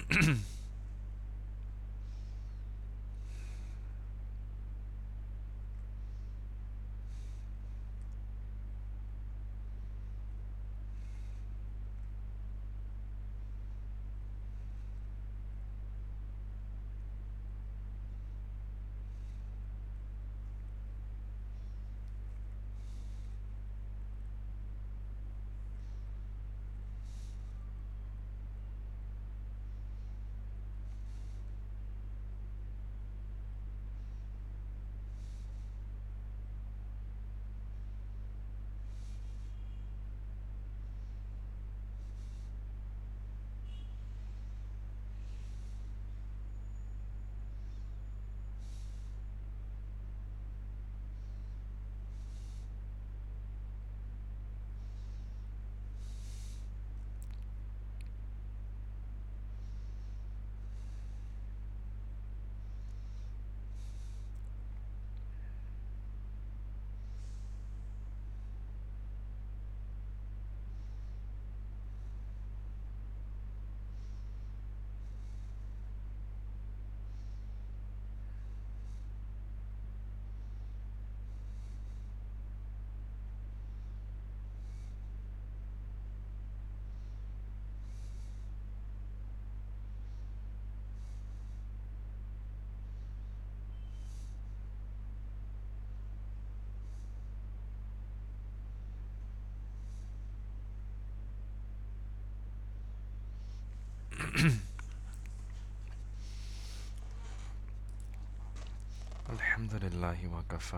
الحمد لله وكفى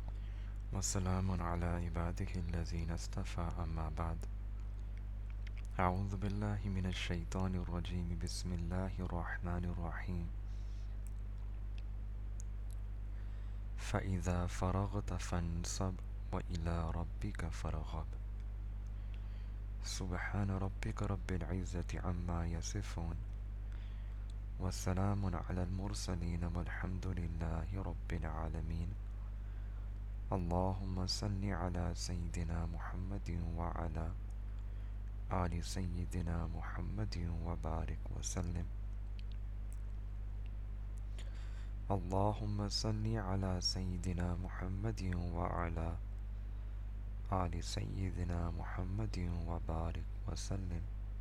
وسلام على عباده الذين اصطفى أما بعد. أعوذ بالله من الشيطان الرجيم. بسم الله الرحمن الرحيم. فإذا فرغت فانصب وإلى ربك فارغب. سبحان ربك رب العزة عما يصفون وسلام على المرسلين والحمد لله رب العالمين. اللهم صل على سيدنا محمد وعلى آل سيدنا محمد وبارك وسلم. اللهم صل على سيدنا محمد وعلى آل سيدنا محمد وبارك وسلم.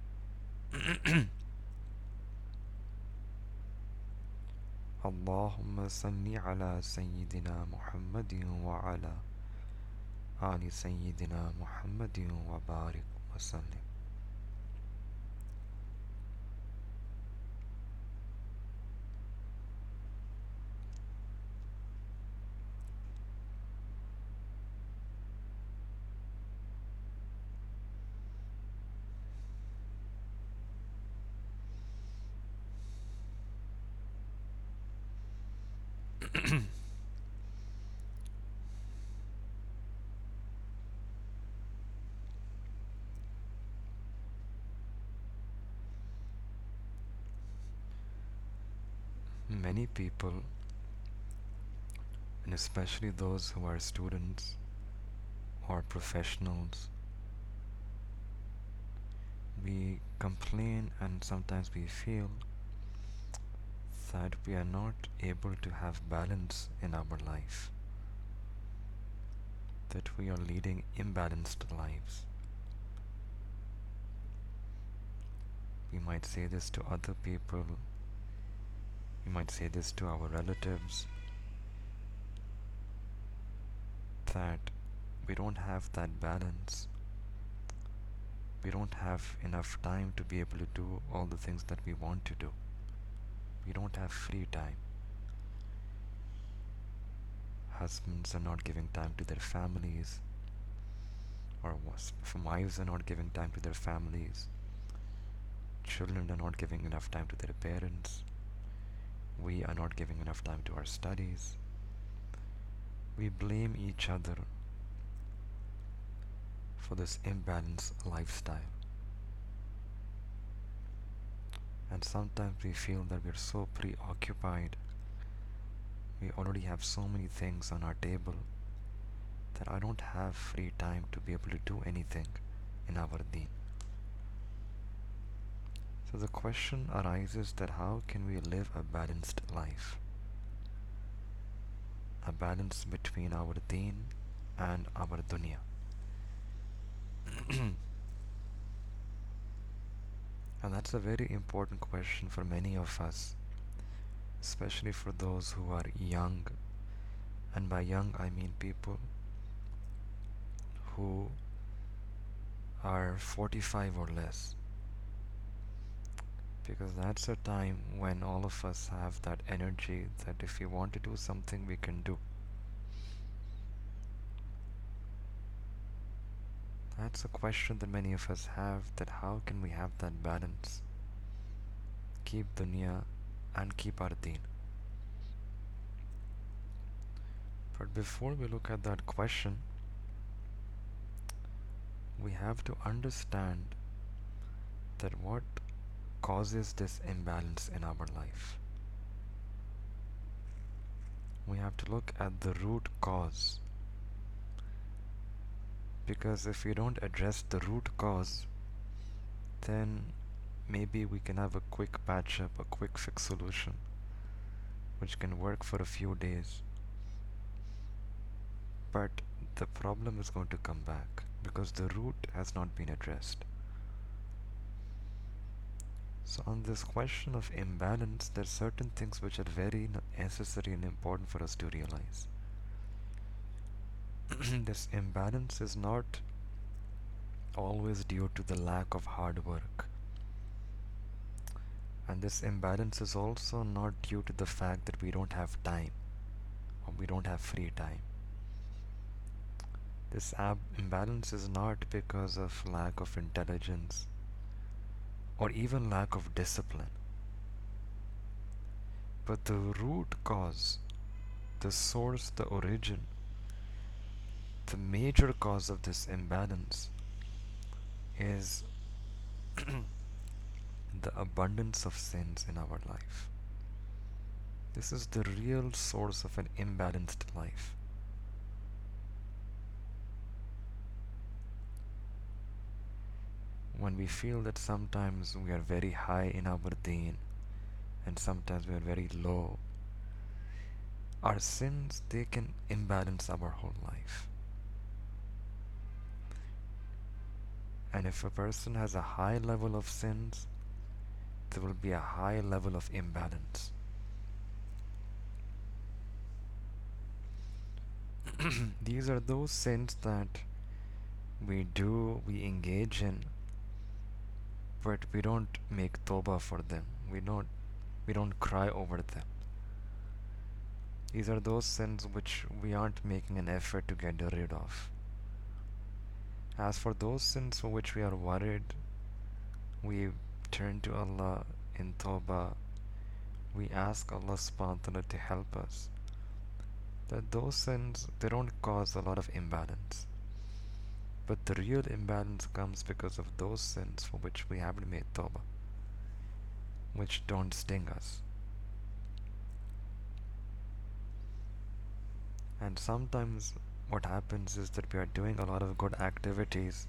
اللهم صل على سيدنا محمد وعلى آل سيدنا محمد وبارك وسلم. Many people, and especially those who are students or professionals, we complain and sometimes we feel that we are not able to have balance in our life, that we are leading imbalanced lives. We might say this to other people, we might say this to our relatives, that we don't have that balance. We don't have enough time to be able to do all the things that we want to do. We don't have free time. Husbands are not giving time to their families, or wives are not giving time to their families. Children are not giving enough time to their parents. We are not giving enough time to our studies. We blame each other for this imbalanced lifestyle. And sometimes we feel that we're so preoccupied, we already have so many things on our table, that I don't have free time to be able to do anything in our deen. So the question arises that how can we live a balanced life? A balance between our deen and our dunya. And that's a very important question for many of us, especially for those who are young. And by young, I mean people who are 45 or less. Because that's a time when all of us have that energy that if we want to do something, we can do. That's a question that many of us have, that how can we have that balance? Keep dunya and keep our deen. But before we look at that question, we have to understand that what causes this imbalance in our life. We have to look at the root cause. Because if we don't address the root cause, then maybe we can have a quick patch up, a quick fix solution, which can work for a few days. But the problem is going to come back because the root has not been addressed. So on this question of imbalance, there are certain things which are very necessary and important for us to realize. This imbalance is not always due to the lack of hard work. And this imbalance is also not due to the fact that we don't have time or we don't have free time. This imbalance is not because of lack of intelligence or even lack of discipline. But the root cause, the source, the origin, the major cause of this imbalance is the abundance of sins in our life. This is the real source of an imbalanced life. When we feel that sometimes we are very high in our deen and sometimes we are very low, our sins, they can imbalance our whole life. And if a person has a high level of sins, there will be a high level of imbalance. These are those sins that we engage in, but we don't make tawbah for them. We don't cry over them. These are those sins which we aren't making an effort to get rid of. As for those sins for which we are worried, we turn to Allah in tawbah. We ask Allah subhanahu wa ta'ala to help us. That those sins, they don't cause a lot of imbalance. But the real imbalance comes because of those sins for which we haven't made tawbah, which don't sting us. And sometimes what happens is that we are doing a lot of good activities.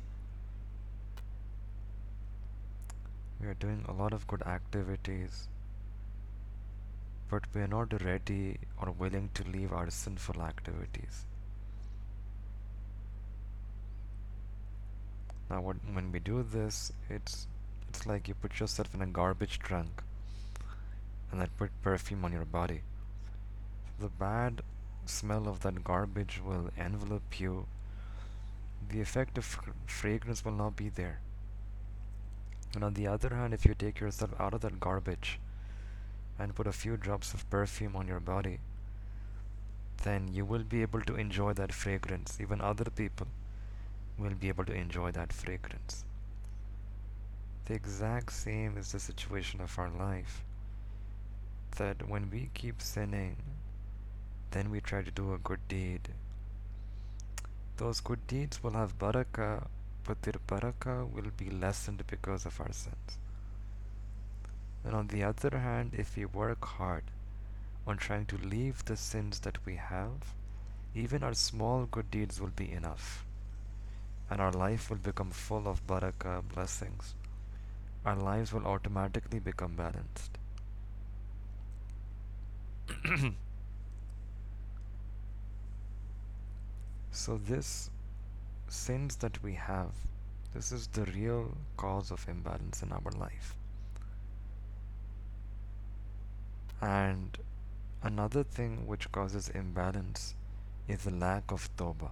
But we are not ready or willing to leave our sinful activities. Now, when we do this, it's like you put yourself in a garbage trunk and then put perfume on your body. The bad smell of that garbage will envelop you. The effect of fragrance will not be there. And on the other hand, if you take yourself out of that garbage and put a few drops of perfume on your body, then you will be able to enjoy that fragrance. Even other people will be able to enjoy that fragrance. The exact same is the situation of our life. That when we keep sinning, then we try to do a good deed. Those good deeds will have barakah, but their barakah will be lessened because of our sins. And on the other hand, if we work hard on trying to leave the sins that we have, even our small good deeds will be enough. And our life will become full of barakah, blessings. our lives will automatically become balanced. So, this sins that we have, this is the real cause of imbalance in our life. And another thing which causes imbalance is the lack of Toba.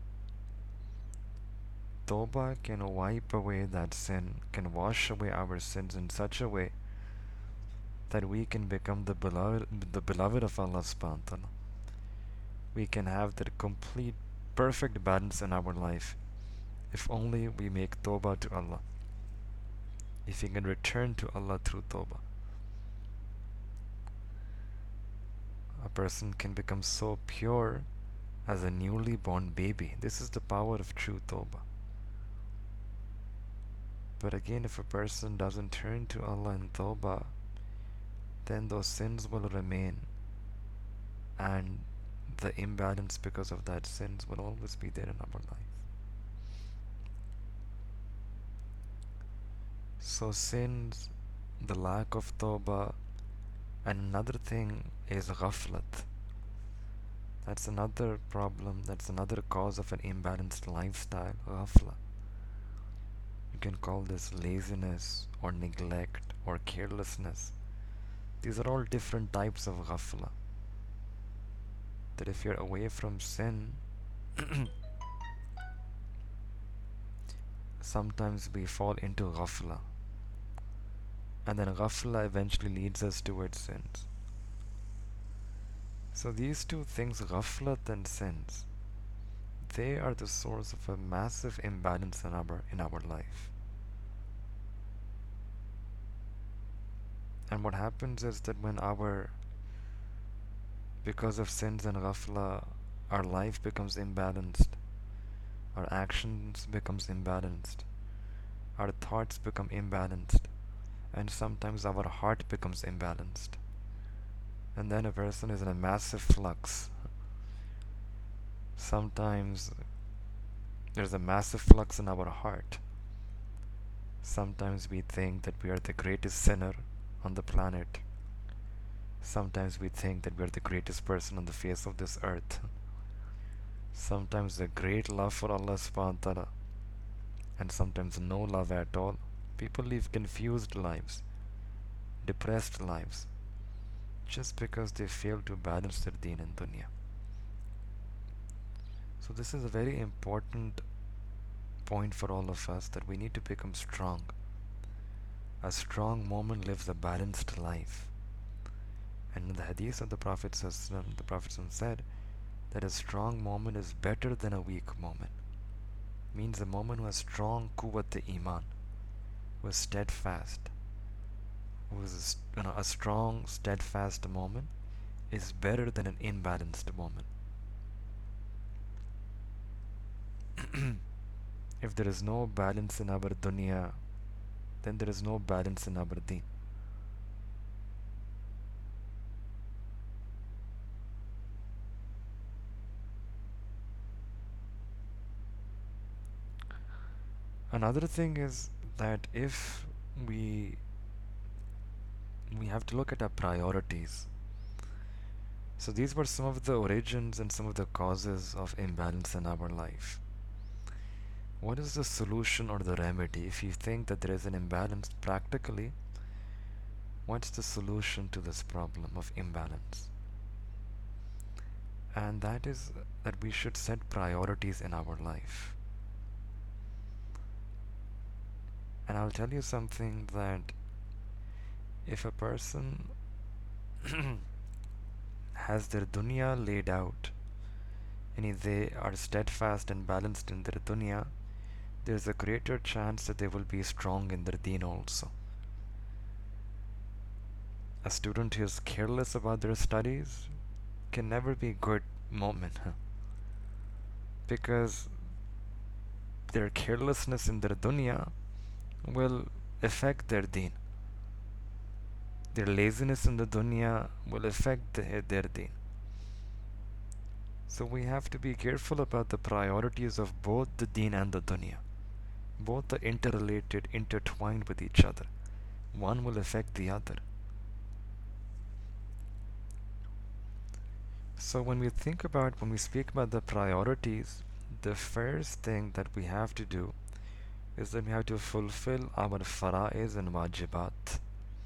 Toba can wipe away that sin, can wash away our sins in such a way that we can become the beloved of Allah subhanahu wa ta'ala. We can have that complete perfect balance in our life if only we make Toba to Allah. If we can return to Allah through Toba. A person can become so pure as a newly born baby. This is the power of true Toba. But again, if a person doesn't turn to Allah in Tawbah, then those sins will remain, and the imbalance because of that sins will always be there in our life. So sins, the lack of Tawbah, and another thing is ghaflat. That's another problem, that's another cause of an imbalanced lifestyle, ghafla. You can call this laziness or neglect or carelessness. These are all different types of ghafla. That if you're away from sin, sometimes we fall into ghafla. And then ghafla eventually leads us towards sins. So these two things, ghaflat and sins, they are the source of a massive imbalance in our life. And what happens is that when because of sins and ghafla, our life becomes imbalanced, our actions becomes imbalanced, our thoughts become imbalanced, and sometimes our heart becomes imbalanced. And then a person is in a massive flux. Sometimes there's a massive flux in our heart. Sometimes we think that we are the greatest sinner on the planet. Sometimes we think that we are the greatest person on the face of this earth. Sometimes a great love for Allah subhanahu wa ta'ala, and sometimes no love at all. People live confused lives, depressed lives, just because they fail to balance their deen and dunya. So this is a very important point for all of us, that we need to become strong. A strong moment lives a balanced life. And in the hadith of the Prophet ﷺ, the Prophet ﷺ said that a strong moment is better than a weak moment. Means a moment who has strong quwwat iman, who is steadfast, who is a strong, steadfast moment is better than an imbalanced moment. If there is no balance in our dunya, then there is no balance in our deen. Another thing is that if we have to look at our priorities. So these were some of the origins and some of the causes of imbalance in our life. What is the solution or the remedy? If you think that there is an imbalance practically, what's the solution to this problem of imbalance? And that is that we should set priorities in our life. And I'll tell you something, that if a person has their dunya laid out, and if they are steadfast and balanced in their dunya, there's a greater chance that they will be strong in their deen also. A student who is careless about their studies can never be a good moment, because their carelessness in their dunya will affect their deen. Their laziness in the dunya will affect their deen. So we have to be careful about the priorities of both the deen and the dunya. Both are interrelated, intertwined with each other. One will affect the other. So when we speak about the priorities, the first thing that we have to do is that we have to fulfill our fara'iz and wajibat.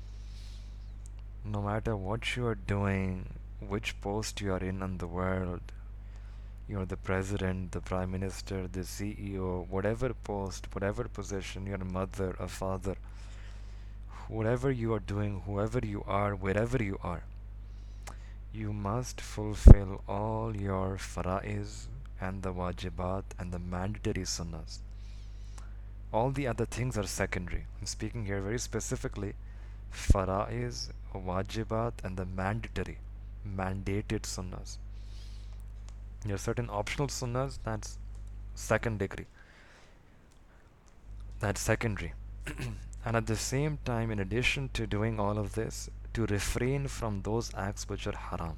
No matter what you are doing, which post you are in the world, you're the president, the prime minister, the CEO, whatever post, whatever position, your mother, a father, whatever you are doing, whoever you are, wherever you are, you must fulfill all your fara'iz and the wajibat and the mandatory sunnahs. All the other things are secondary. I'm speaking here very specifically fara'iz, wajibat, and the mandatory, mandated sunnahs. There are certain optional sunnahs that's second degree, that's secondary. And at the same time, in addition to doing all of this, to refrain from those acts which are haram.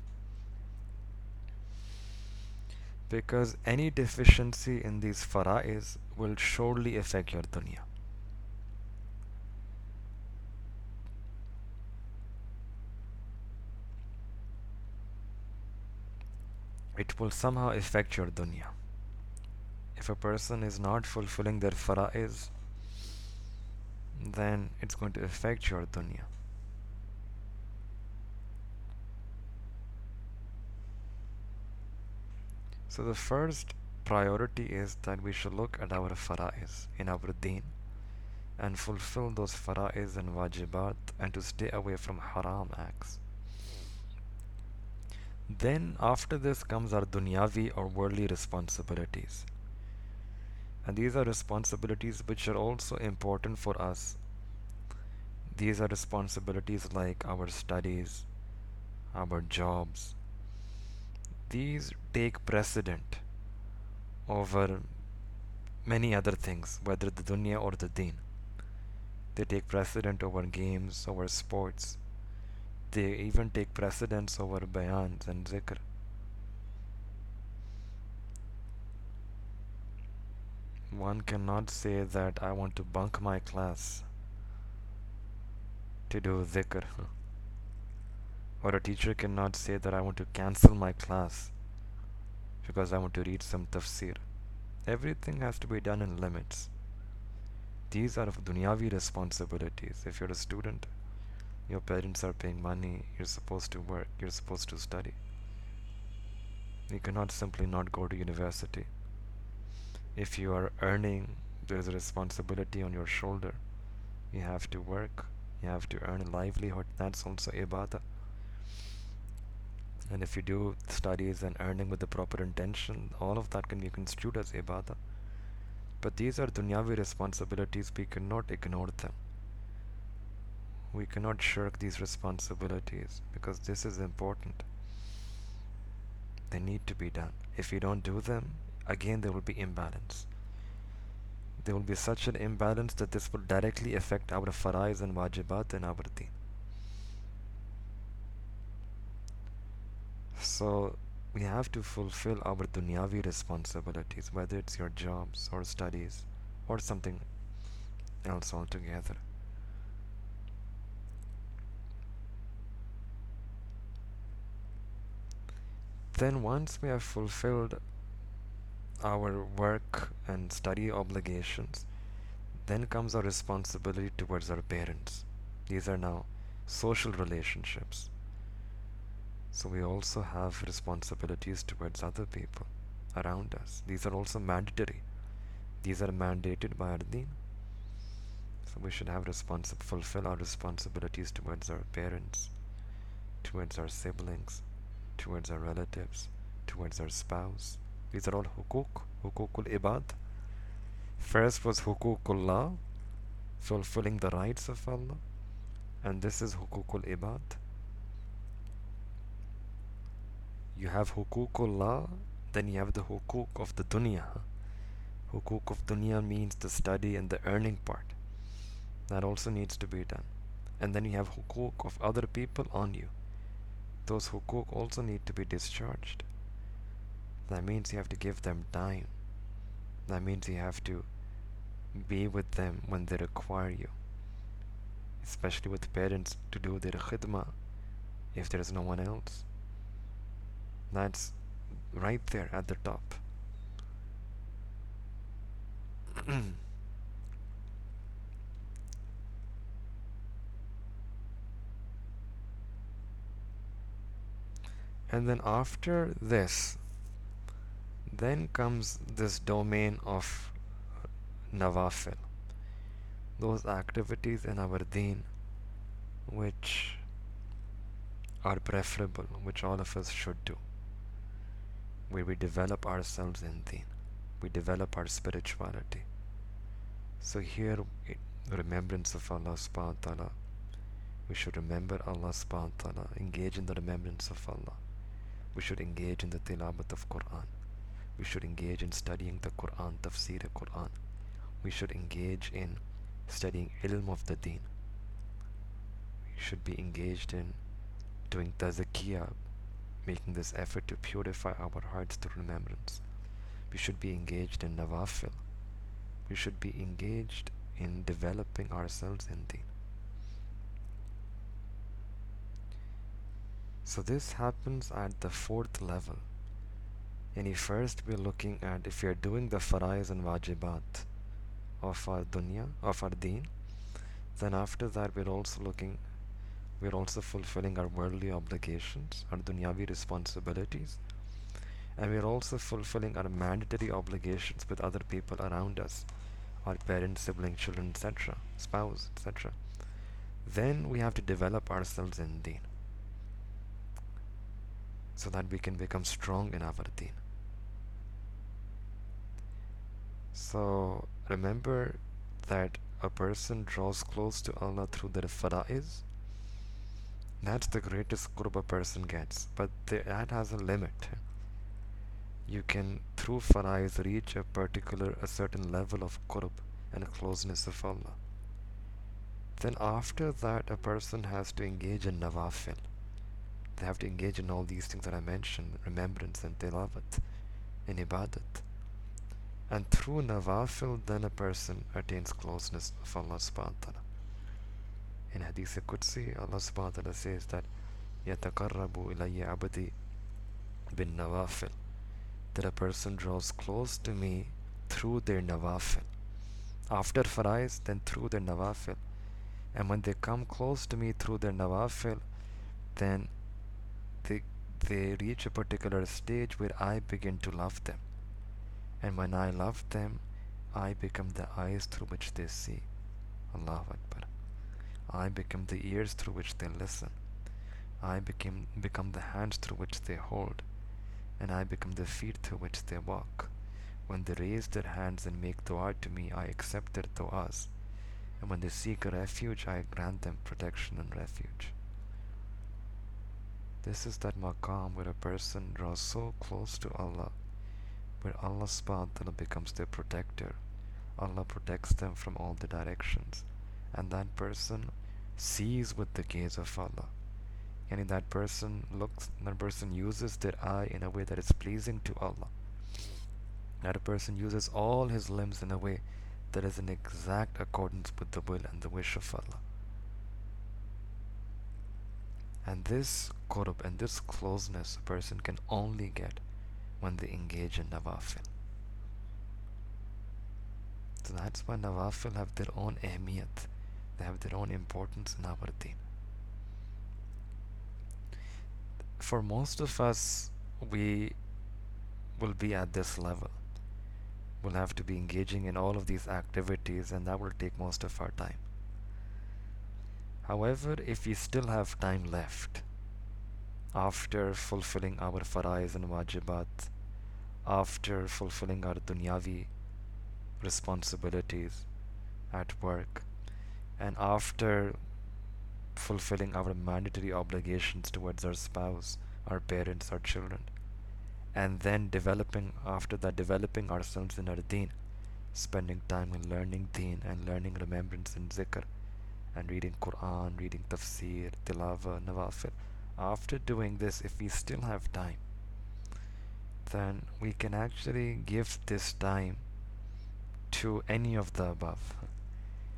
Because any deficiency in these fara'iz will surely affect your dunya. It will somehow affect your dunya. If a person is not fulfilling their fara'iz, then it's going to affect your dunya. So the first priority is that we should look at our fara'iz in our deen and fulfill those fara'iz and wajibat and to stay away from haram acts. Then after this comes our dunyavi or worldly responsibilities. And these are responsibilities which are also important for us. These are responsibilities like our studies, our jobs. These take precedent over many other things, whether the dunya or the deen. They take precedent over games, over sports. They even take precedence over bayans and zikr. One cannot say that I want to bunk my class to do zikr. Or a teacher cannot say that I want to cancel my class because I want to read some tafsir. Everything has to be done in limits. These are dunyavi responsibilities. If you're a student, your parents are paying money, you're supposed to work, you're supposed to study. You cannot simply not go to university. If you are earning, there is a responsibility on your shoulder. You have to work, you have to earn a livelihood. That's also ibadah. And if you do studies and earning with the proper intention, all of that can be construed as ibadah. But these are dunyavi responsibilities, we cannot ignore them. We cannot shirk these responsibilities because this is important. They need to be done. If you don't do them, again there will be imbalance. There will be such an imbalance that this will directly affect our faraiz and wajibat and our deen. So we have to fulfill our dunyavi responsibilities, whether it's your jobs or studies or something else altogether. Then once we have fulfilled our work and study obligations, then comes our responsibility towards our parents. These are now social relationships. So we also have responsibilities towards other people around us. These are also mandatory. These are mandated by our deen. So we should have fulfill our responsibilities towards our parents, towards our siblings, towards our relatives, towards our spouse. These are all hukukul ibad. First was hukukullah, fulfilling the rights of Allah, and this is hukukul ibad. You have hukukullah, then you have the hukuk of the dunya. Hukuk of dunya means the study and the earning part. That also needs to be done. And then you have hukuk of other people on you. Those hukuk also need to be discharged. That means you have to give them time. That means you have to be with them when they require you. especially with parents to do their khidmah if there's no one else. That's right there at the top. And then after this, then comes this domain of nawafil, those activities in our deen which are preferable, which all of us should do, where we develop ourselves in deen, we develop our spirituality. So here, remembrance of Allah subhanahu wa ta'ala, we should remember Allah subhanahu wa ta'ala, engage in the remembrance of Allah. We should engage in the tilawat of Quran. We should engage in studying the Quran, tafsir Quran. We should engage in studying ilm of the deen. We should be engaged in doing tazakiyah, making this effort to purify our hearts through remembrance. We should be engaged in nawafil. We should be engaged in developing ourselves in deen. So this happens at the fourth level. And first we're looking at if you're doing the faraiz and wajibat of our dunya, of our deen, then after that we're also fulfilling our worldly obligations, our dunyavi responsibilities, and we're also fulfilling our mandatory obligations with other people around us, our parents, siblings, children, etc., spouse, etc. Then we have to develop ourselves in deen so that we can become strong in our deen. So remember that a person draws close to Allah through their faraiz. That's the greatest qurb a person gets, but that has a limit. You can through faraiz reach a certain level of qurb and closeness of Allah. Then after that a person has to engage in nawafil. They have to engage in all these things that I mentioned, remembrance and tilawat and ibadat. And through nawafil, then a person attains closeness of Allah subhanahu wa ta'ala. In Hadith Qudsi, Allah subhanahu wa ta'ala says that يَتَقَرَّبُ إِلَيَّ عَبْدِي بِالنَّوَافِلِ, that a person draws close to me through their nawafil. After faraiz, then through their nawafil. And when they come close to me through their nawafil, then they reach a particular stage where I begin to love them. And when I love them, I become the eyes through which they see. Allahu Akbar. I become the ears through which they listen. I become the hands through which they hold. And I become the feet through which they walk. When they raise their hands and make dua to me, I accept their duas. And when they seek a refuge, I grant them protection and refuge. This is that maqam where a person draws so close to Allah, where Allah subhanahu wa ta'ala becomes their protector. Allah protects them from all the directions. And that person sees with the gaze of Allah. And that person uses their eye in a way that is pleasing to Allah. That person uses all his limbs in a way that is in exact accordance with the will and the wish of Allah. And this qurb and this closeness a person can only get when they engage in nawafil. So that's why nawafil have their own ahmiyat. They have their own importance in our deen. For most of us, we will be at this level. We'll have to be engaging in all of these activities, and that will take most of our time. However, if we still have time left, after fulfilling our faraiz and wajibat, after fulfilling our dunyavi responsibilities at work, and after fulfilling our mandatory obligations towards our spouse, our parents, our children, and then developing ourselves in our deen, spending time in learning deen and learning remembrance and zikr, and reading Quran, reading tafsir, tilawa, nawafil. After doing this, if we still have time, then we can actually give this time to any of the above.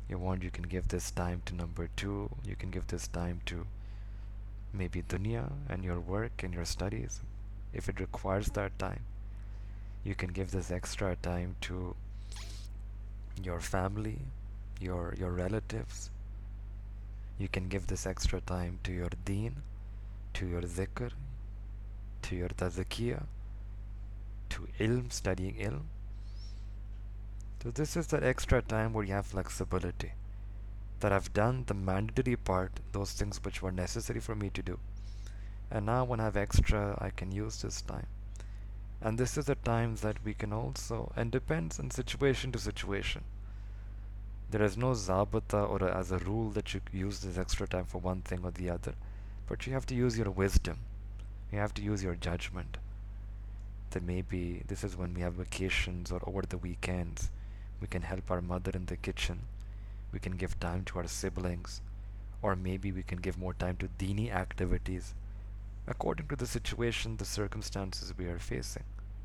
You can give this time to number two. You can give this time to maybe dunya and your work and your studies, if it requires that time. You can give this extra time to your family, your relatives. You can give this extra time to your deen, to your zikr, to your tazkiyah, to ilm, studying ilm. So this is that extra time where you have flexibility. That I've done the mandatory part, those things which were necessary for me to do. And now when I have extra, I can use this time. And this is the time that we can also, and depends on situation to situation. There is no zabata or as a rule that you use this extra time for one thing or the other. But you have to use your wisdom. You have to use your judgment. That maybe this is when we have vacations or over the weekends. We can help our mother in the kitchen. We can give time to our siblings. Or maybe we can give more time to dini activities according to the situation, the circumstances we are facing.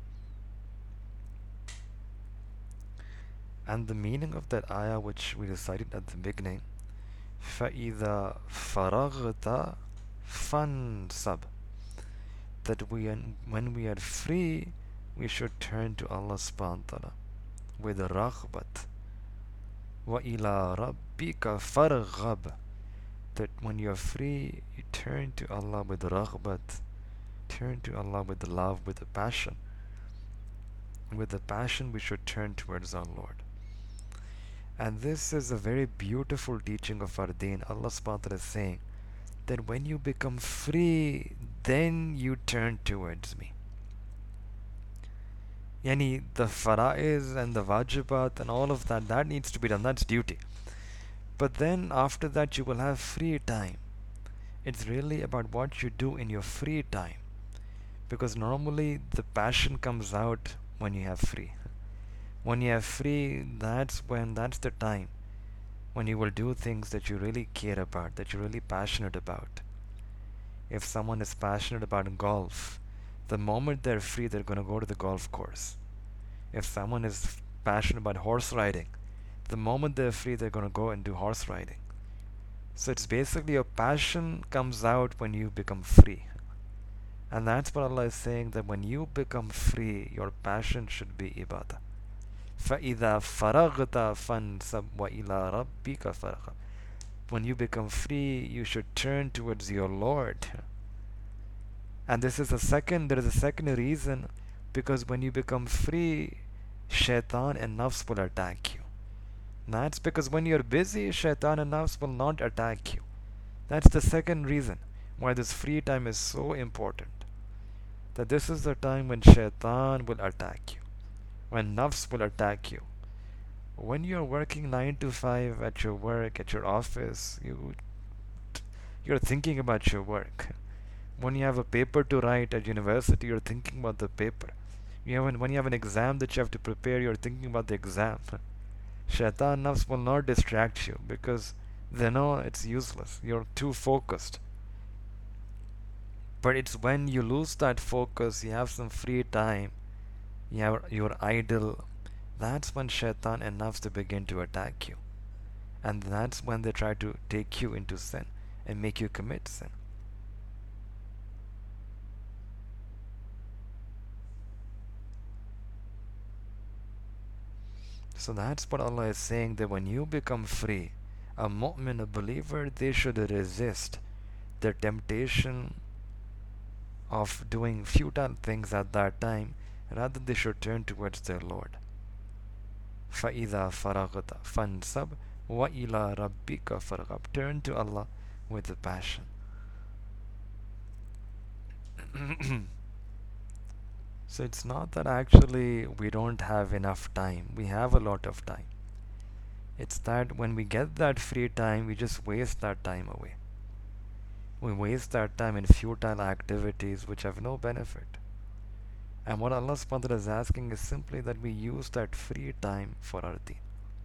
And the meaning of that ayah which we recited at the beginning, فَإِذَا فَرَغْتَ فَانْصَبْ, that when we are free, we should turn to Allah subhanahu wa ta'ala with raghbat. وَإِلَىٰ رَبِّكَ فَارْغَبْ, that when you are free, you turn to Allah with raghbat, turn to Allah with love, with a passion. With the passion we should turn towards our Lord. And this is a very beautiful teaching of our deen. Allah subhanahu wa ta'ala is saying that when you become free, then you turn towards me. Yani the fara'iz and the wajibat and all of that, that needs to be done. That's duty. But then after that you will have free time. It's really about what you do in your free time. Because normally the passion comes out when you have free. When you have free, that's the time when you will do things that you really care about, that you're really passionate about. If someone is passionate about golf, the moment they're free, they're going to go to the golf course. If someone is passionate about horse riding, the moment they're free, they're going to go and do horse riding. So it's basically your passion comes out when you become free. And that's what Allah is saying, that when you become free, your passion should be ibadah. فَإِذَا فَرَغْتَ فَانْصَبْ وَإِلَىٰ رَبِّكَ فَارْغَبْ. When you become free, you should turn towards your Lord. And there is a second reason, because when you become free, shaitan and nafs will attack you. That's because when you're busy, shaitan and nafs will not attack you. That's the second reason why this free time is so important. That this is the time when shaitan will attack you, when nafs will attack you. When you're working 9 to 5 at your work, at your office, you're thinking about your work. When you have a paper to write at university, you're thinking about the paper. When you have an exam that you have to prepare, you're thinking about the exam. Shaitan nafs will not distract you because they know it's useless. You're too focused. But it's when you lose that focus, you have some free time, you're idle, that's when shaitan and nafs, they begin to attack you. And that's when they try to take you into sin and make you commit sin. So that's what Allah is saying, that when you become free, a mu'min, a believer, they should resist their temptation of doing futile things at that time. Rather, they should turn towards their Lord. فَإِذَا فَرَغْتَ فَانْصَبْ وَإِلَىٰ رَبِّكَ فَارْغَبْ. Turn to Allah with a passion. So it's not that actually we don't have enough time. We have a lot of time. It's that when we get that free time, we just waste that time away. We waste that time in futile activities which have no benefit. And what Allah subhanahu wa ta'ala is asking is simply that we use that free time for our deen.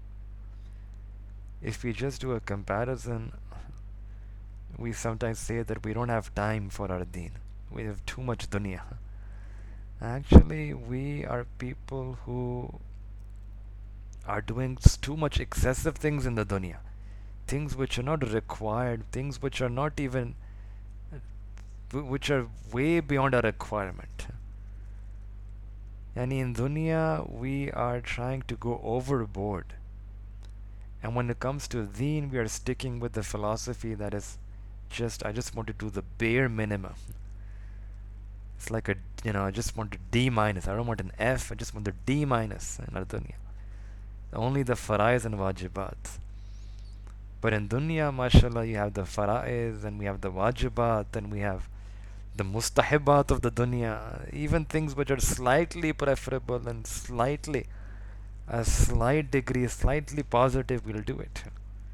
If we just do a comparison, we sometimes say that we don't have time for our deen. We have too much dunya. Actually, we are people who are doing too much excessive things in the dunya, things which are not required, things which are not even, which are way beyond our requirement. And in dunya, we are trying to go overboard. And when it comes to deen, we are sticking with the philosophy that is I just want to do the bare minimum. It's like I just want a D minus. I don't want an F. I just want the D minus in our dunya. Only the faraiz and wajibat. But in dunya, mashallah, you have the faraiz and we have the wajibat and we have the mustahibat of the dunya. Even things which are slightly preferable and slightly, a slight degree, slightly positive, we'll do it.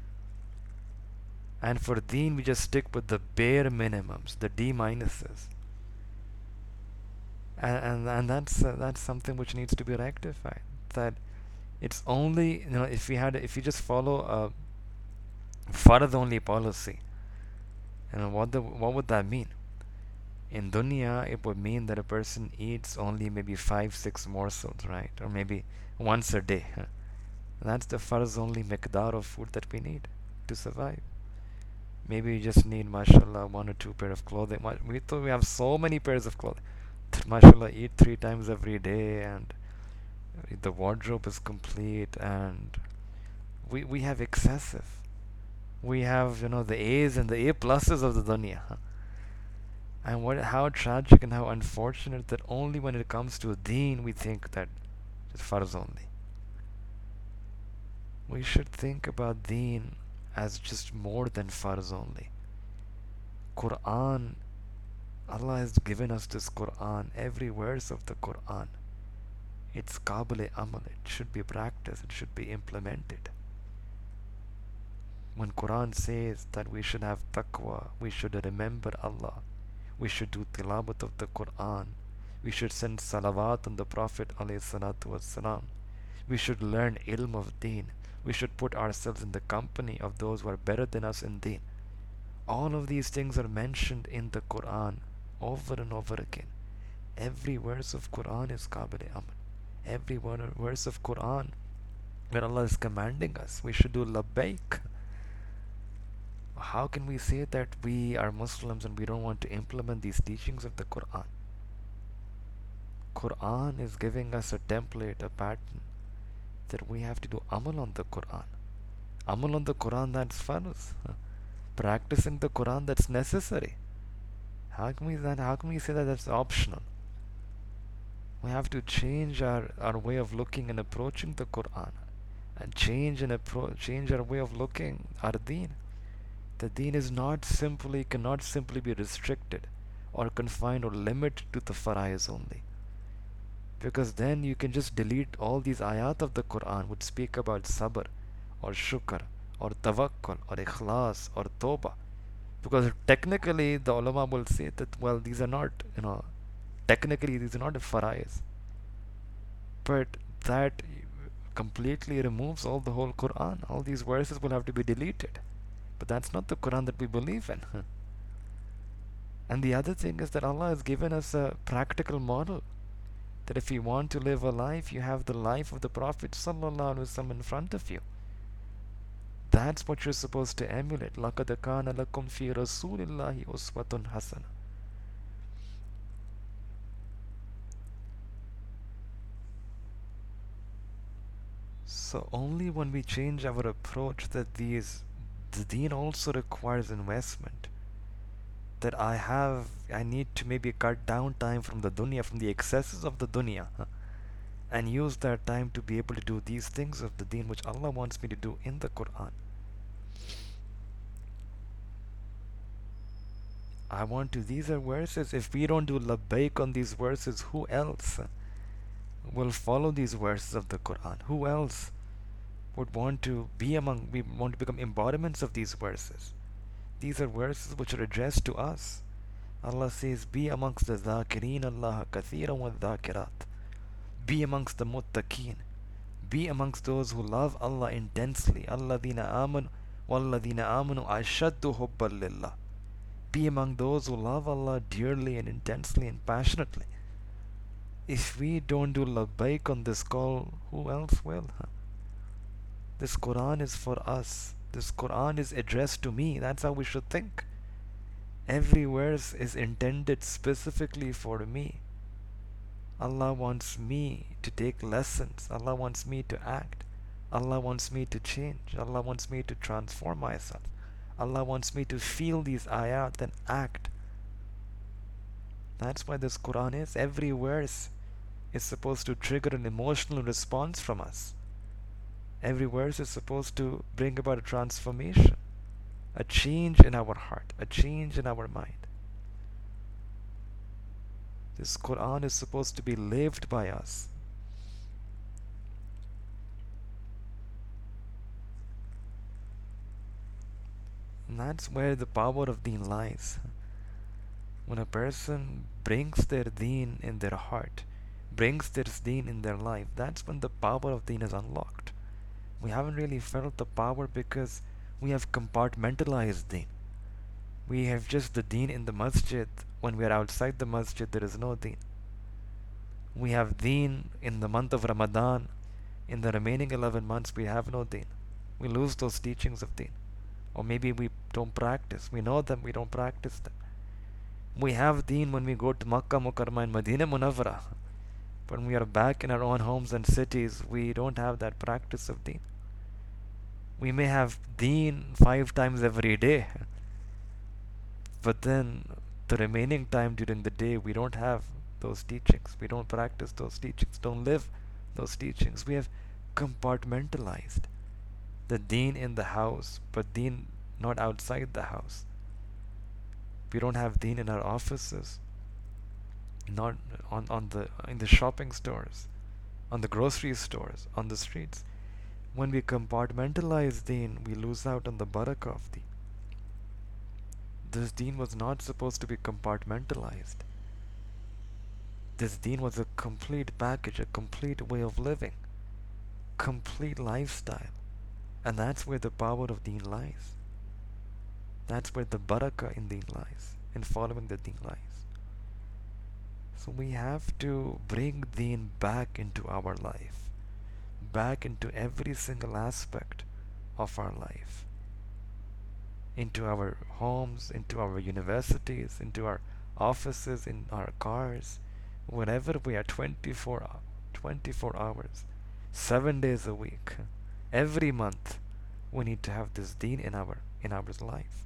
And for deen, we just stick with the bare minimums, the D minuses. And that's something which needs to be rectified. That it's only, if you just follow a farad only policy, what would that mean? In dunya, it would mean that a person eats only maybe 5-6 morsels, right? Or maybe once a day. That's the farz only miqdar of food that we need to survive. Maybe you just need, mashallah, 1 or 2 pair of clothing. We have so many pairs of clothing. Mashallah, eat 3 times every day, and the wardrobe is complete, and we have excessive. We have, the A's and the A pluses of the dunya. And how tragic and how unfortunate that only when it comes to deen we think that it's farz only. We should think about deen as just more than farz only. Quran, Allah has given us this Quran, every verse of the Quran. It's Qabile Amal, it should be practiced, it should be implemented. When Quran says that we should have taqwa, we should remember Allah, we should do tilawat of the Quran, we should send salawat on the Prophet ﷺ, we should learn ilm of deen, we should put ourselves in the company of those who are better than us in deen. All of these things are mentioned in the Quran over and over again. Every verse of Quran is Qabile Amal. Every verse of Quran where Allah is commanding us, we should do labbaik. How can we say that we are Muslims and we don't want to implement these teachings of the Quran? Quran is giving us a template, a pattern, that we have to do amal on the Quran. Amal on the Quran, that's farz. Practicing the Quran, that's necessary. How can we say that that's optional? We have to change our way of looking and approaching the Quran, and change our way of looking our deen. The deen cannot simply be restricted or confined or limited to the faraiz only. Because then you can just delete all these ayat of the Quran which speak about sabr or shukr or tawakkul or ikhlas or tawbah. Because technically the ulama will say that, well, these are not, technically these are not faraiz. But that completely removes all the whole Quran. All these verses will have to be deleted. But that's not the Quran that we believe in. And the other thing is that Allah has given us a practical model. That if you want to live a life, you have the life of the Prophet ﷺ in front of you. That's what you're supposed to emulate. لَقَدْ كَانَ لَكُمْ فِي رَسُولِ اللَّهِ أُسْوَةٌ حَسَنَةٌ. So only when we change our approach that the deen also requires investment. That I need to maybe cut down time from the dunya, from the excesses of the dunya, and use that time to be able to do these things of the deen which Allah wants me to do in the Quran. These are verses. If we don't do labbaik on these verses, who else will follow these verses of the Quran? Who else would want to become embodiments of these verses? These are verses which are addressed to us. Allah says, be amongst the dhakireen Allah kathiran wa dhakirat. Be amongst the muttaqeen. Be amongst those who love Allah intensely. Alladhina amanu walladhina amanu ashaddu hubban lillah. Be among those who love Allah dearly and intensely and passionately. If we don't do labbaik on this call, who else will? This Quran is for us. This Quran is addressed to me. That's how we should think. Every verse is intended specifically for me. Allah wants me to take lessons. Allah wants me to act. Allah wants me to change. Allah wants me to transform myself. Allah wants me to feel these ayat and act. That's why this Quran is. Every verse is supposed to trigger an emotional response from us. Every verse is supposed to bring about a transformation, a change in our heart, a change in our mind. This Quran is supposed to be lived by us. And that's where the power of deen lies. When a person brings their deen in their heart, brings their deen in their life, that's when the power of deen is unlocked. We haven't really felt the power because we have compartmentalized deen. We have just the deen in the masjid. When we are outside the masjid, there is no deen. We have deen in the month of Ramadan. In the remaining 11 months, we have no deen. We lose those teachings of deen. Or maybe we don't practice. We know them, we don't practice them. We have deen when we go to Makkah Mukarramah and Medina Munawwara. But when we are back in our own homes and cities, we don't have that practice of deen. We may have deen 5 times every day, but then the remaining time during the day, we don't have those teachings. We don't practice those teachings, don't live those teachings. We have compartmentalized the deen in the house, but deen not outside the house. We don't have deen in our offices, not in the shopping stores, on the grocery stores, on the streets. When we compartmentalize deen, we lose out on the barakah of deen. This deen was not supposed to be compartmentalized. This deen was a complete package, a complete way of living, complete lifestyle. And that's where the power of deen lies. That's where the barakah in deen lies, in following the deen lies. So we have to bring deen back into our life, back into every single aspect of our life, into our homes, into our universities, into our offices, in our cars, wherever we are, 24 hours, 7 days a week, every month. We need to have this deen in our life.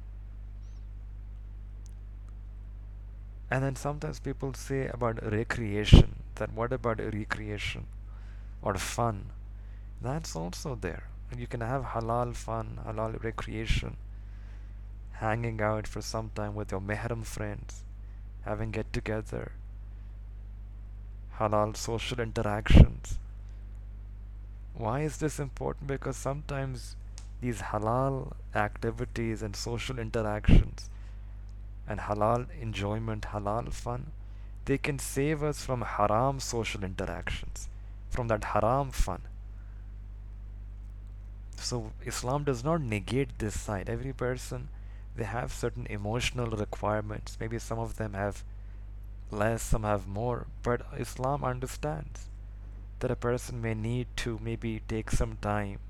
And then sometimes people say about recreation, that what about recreation or fun? That's also there. You can have halal fun, halal recreation, hanging out for some time with your mehram friends, having get together, halal social interactions. Why is this important? Because sometimes these halal activities and social interactions and halal enjoyment, halal fun, they can save us from haram social interactions, from that haram fun. So Islam does not negate this side. Every person, they have certain emotional requirements. Maybe some of them have less, some have more, but Islam understands that a person may need to maybe take some time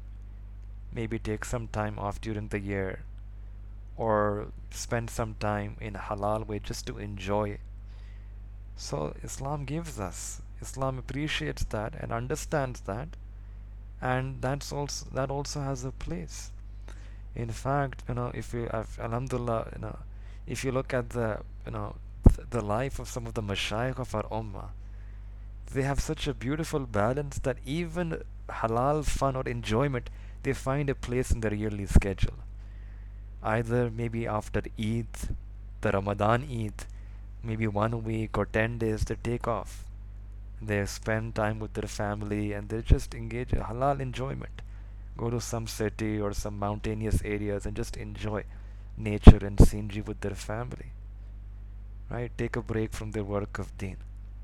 off during the year, or spend some time in a halal way just to enjoy. So Islam appreciates that and understands that, and that also has a place. In fact, if you have, alhamdulillah, if you look at the life of some of the mashayikh of our ummah, they have such a beautiful balance that even halal fun or enjoyment, they find a place in their yearly schedule. Either maybe after Eid, the Ramadan Eid, maybe 1 week or 10 days they take off. They spend time with their family and they just engage in halal enjoyment. Go to some city or some mountainous areas and just enjoy nature and scenery with their family. Right? Take a break from their work of deen.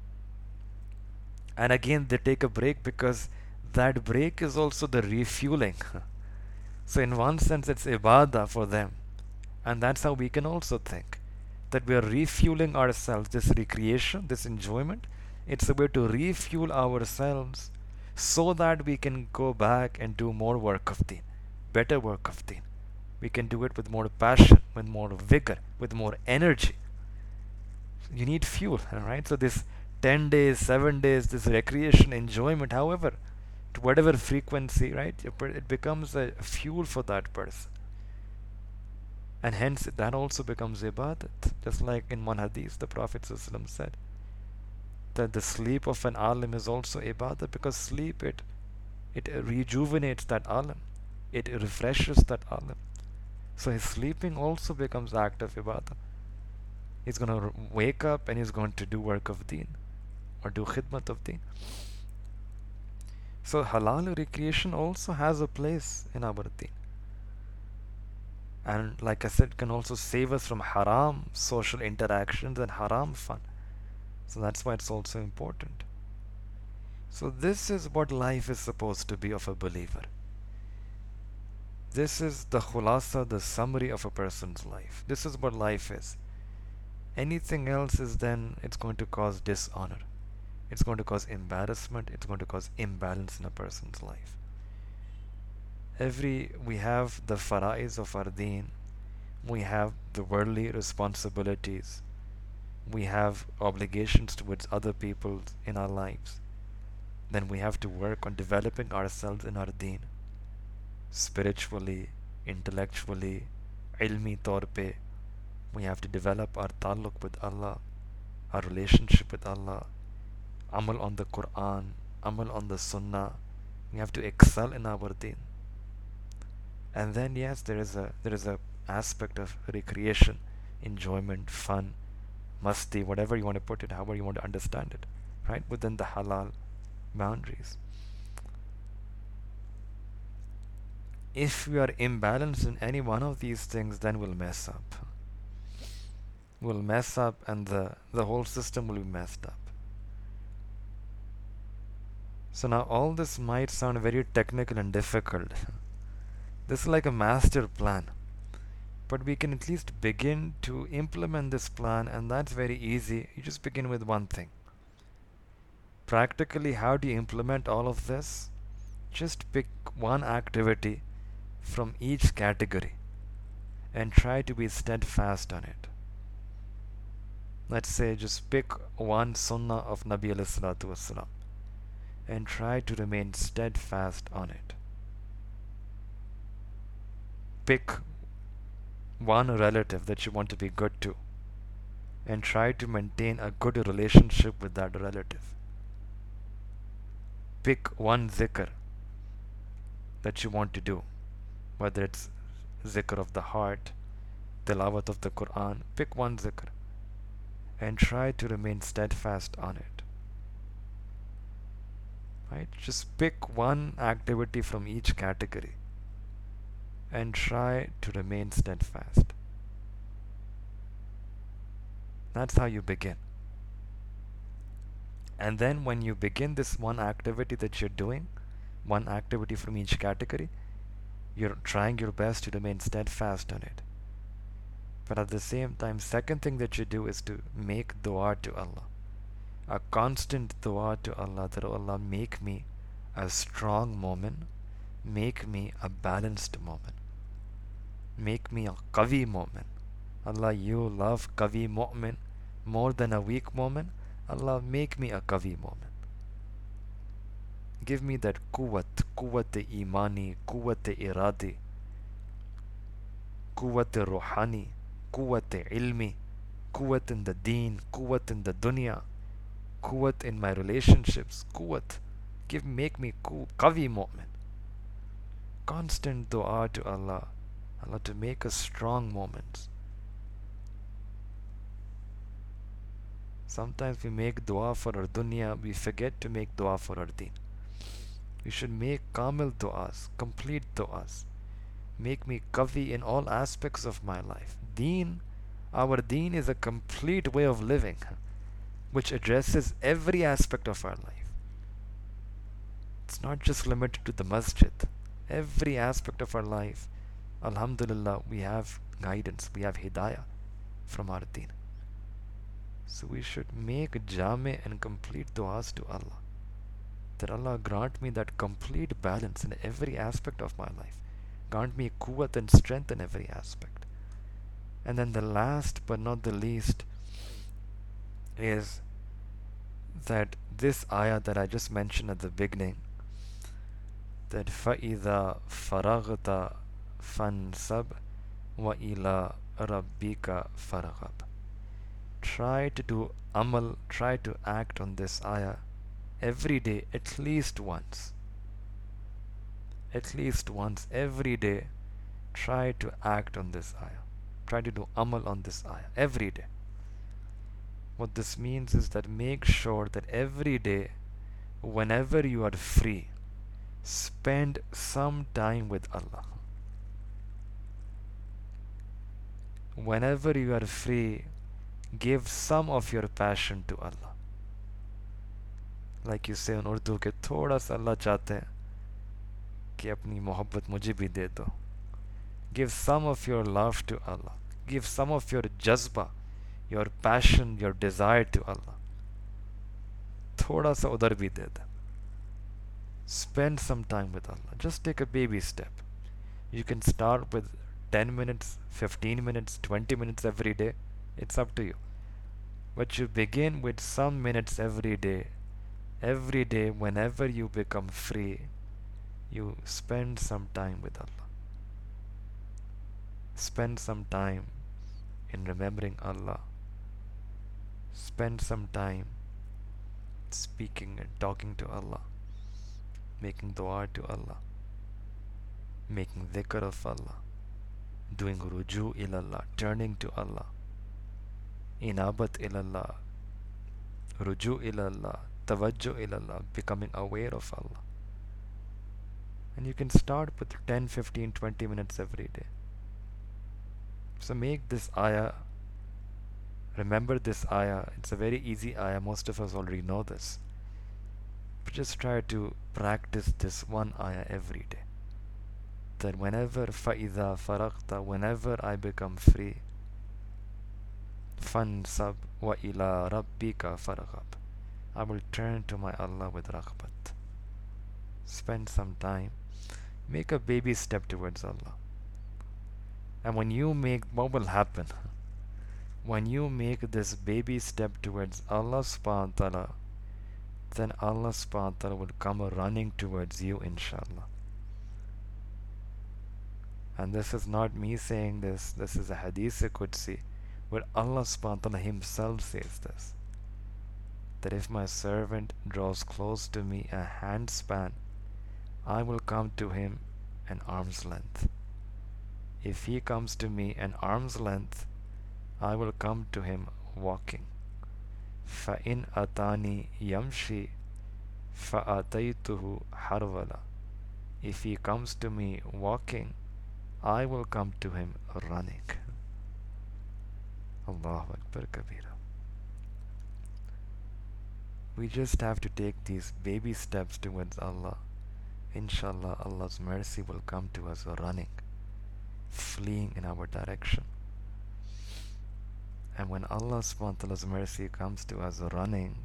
And again, they take a break because that break is also the refueling. So in one sense, it's ibadah for them. And that's how we can also think, that we are refueling ourselves. This recreation, this enjoyment, it's a way to refuel ourselves so that we can go back and do more work of deen, better work of deen. We can do it with more passion, with more vigor, with more energy. You need fuel, right? So this 10 days, 7 days, this recreation, enjoyment, however, to whatever frequency, right? It becomes a fuel for that person. And hence that also becomes ibadat. Just like in one hadith, the Prophet ﷺ said that the sleep of an alim is also ibadat, because sleep, it rejuvenates that alim. It refreshes that alim. So his sleeping also becomes act of ibadah. He's going to wake up and he's going to do work of deen or do khidmat of deen. So halal recreation also has a place in our deen. And like I said, can also save us from haram social interactions and haram fun. So that's why it's also important. So this is what life is supposed to be of a believer. This is the khulasa, the summary of a person's life. This is what life is. Anything else is then it's going to cause dishonor. It's going to cause embarrassment. It's going to cause imbalance in a person's life. We have the fara'is of our deen. We have the worldly responsibilities. We have obligations towards other people in our lives. Then we have to work on developing ourselves in our deen. Spiritually, intellectually, ilmi taur pe. We have to develop our taluk with Allah, our relationship with Allah, amal on the Quran, amal on the Sunnah. We have to excel in our deen. And then yes, there is a aspect of recreation, enjoyment, fun, masti, whatever you want to put it, however you want to understand it, right? Within the halal boundaries. If we are imbalanced in any one of these things, then we'll mess up. We'll mess up and the whole system will be messed up. So now all this might sound very technical and difficult. This is like a master plan. But we can at least begin to implement this plan, and that's very easy. You just begin with one thing. Practically, how do you implement all of this? Just pick one activity from each category and try to be steadfast on it. Let's say just pick one sunnah of Nabi alayhi salatu wasalam and try to remain steadfast on it. Pick one relative that you want to be good to and try to maintain a good relationship with that relative. Pick one zikr that you want to do, whether it's zikr of the heart, tilawat of the Quran. Pick one zikr and try to remain steadfast on it. Right? Just pick one activity from each category and try to remain steadfast. That's how you begin. And then when you begin this one activity that you're doing, one activity from each category, you're trying your best to remain steadfast on it. But at the same time, second thing that you do is to make dua to Allah. A constant dua to Allah, that Allah make me a strong mu'min, make me a balanced mu'min, make me a qawi mu'min. Allah, you love qawi mu'min more than a weak mu'min. Allah, make me a qawi mu'min. Give me that quwwat imani, quwwat iradi, quwwat ruhani, quwwat ilmi, quwwat in the deen, quwwat in the dunya, quwwat in my relationships, quwwat. Make me qawi mu'min. Constant dua to Allah, Allah to make us strong moments. Sometimes we make dua for our dunya, we forget to make dua for our deen. We should make kamil du'as, complete du'as. Make me qawi in all aspects of my life. Deen, our deen is a complete way of living which addresses every aspect of our life. It's not just limited to the masjid. Every aspect of our life, alhamdulillah, we have guidance, we have hidayah from our deen. So we should make jame and complete du'as to Allah, that Allah grant me that complete balance in every aspect of my life. Grant me quwwat and strength in every aspect. And then the last but not the least is that this ayah that I just mentioned at the beginning, that فَإِذَا فَرَغْتَ فَانْصَبْ وَإِلَى رَبِّكَ فَارْغَب. Try to do amal, try to act on this ayah every day, at least once. At least once every day, try to act on this ayah. Try to do amal on this ayah every day. What this means is that make sure that every day, whenever you are free, spend some time with Allah. Whenever you are free, give some of your passion to Allah. Like you say in Urdu कि थोड़ा सा अल्लाह चाहते हैं कि अपनी मोहब्बत मुझे भी दे दो. Give some of your love to Allah. Give some of your jazba, your passion, your desire to Allah. थोड़ा सा उधर भी दे दे. Spend some time with Allah. Just take a baby step. You can start with 10 minutes, 15 minutes, 20 minutes every day. It's up to you. But you begin with some minutes every day. Every day, whenever you become free, you spend some time with Allah. Spend some time in remembering Allah. Spend some time speaking and talking to Allah, making dua to Allah, making dhikr of Allah, doing ruju ilallah, turning to Allah, inabat ilallah, ruju ilallah, tawajjuh ilallah, becoming aware of Allah. And you can start with 10, 15, 20 minutes every day. So make this ayah, remember this ayah. It's a very easy ayah. Most of us already know this. But just try to practice this one ayah every day. That whenever فَإِذَا فَرَغْتَ, whenever I become free, فَانْصَبْ وَإِلَى رَبِّكَ فَارْغَب, I will turn to my Allah with raghbat. Spend some time. Make a baby step towards Allah. And when you make, what will happen? When you make this baby step towards Allah subhanahu wa ta'ala, then Allah subhanahu wa ta'ala will come running towards you, inshallah. And this is not me saying this. This is a hadith Qudsi, where Allah subhanahu wa ta'ala himself says this. That if my servant draws close to me a handspan, I will come to him an arm's length. If he comes to me an arm's length, I will come to him walking. فَإِنْ أَتَانِي يَمْشِي فَأَتَيْتُهُ حَرْوَلًا. If he comes to me walking, I will come to him running. Allahu Akbar Kabira. We just have to take these baby steps towards Allah. Inshallah, Allah's mercy will come to us running, fleeing in our direction. And when Allah subhanahu wa ta'ala's mercy comes to us running,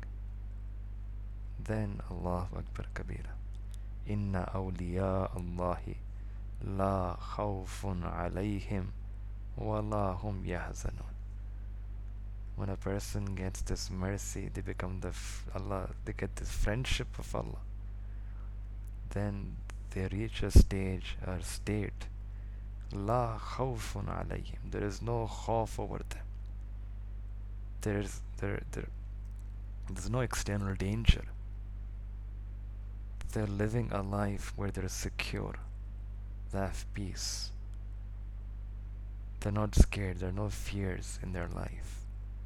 then Allahu Akbar Kabira. Inna awliya Allahi la khawfun alayhim wa la hum yahzanun. When a person gets this mercy, they become they get this friendship of Allah. Then they reach a state, la khawfun alayhim. There is no khawf over them. There's no external danger. They're living a life where they're secure. They have peace. They're not scared. There are no fears in their life.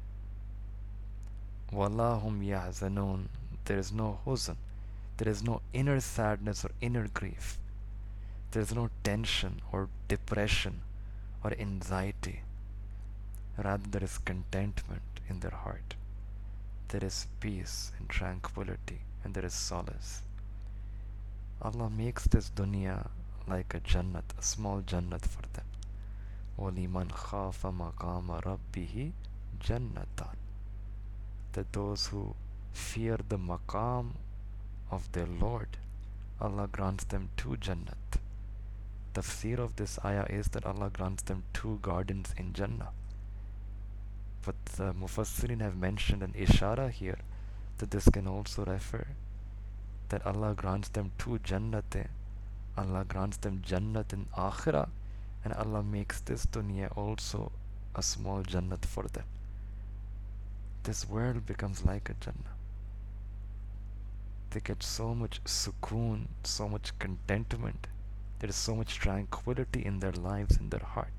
Wallahum yahzanun. There is no huzn. There is no inner sadness or inner grief. There is no tension or depression or anxiety. Rather, there is contentment in their heart. There is peace and tranquility, and there is solace. Allah makes this dunya like a jannat, a small jannat for them. وَلِمَنْ خَافَ مَقَامَ رَبِّهِ جَنَّتَانِ. That those who fear the maqam of their Lord, Allah grants them two Jannat. Tafsir of this ayah is that Allah grants them two gardens in Jannah. But the Mufassirin have mentioned an ishara here that this can also refer that Allah grants them two Jannat. Allah grants them Jannat in Akhirah, and Allah makes this dunya also a small Jannat for them. This world becomes like a Jannah. They get so much sukoon, so much contentment. There is so much tranquility in their lives, in their heart.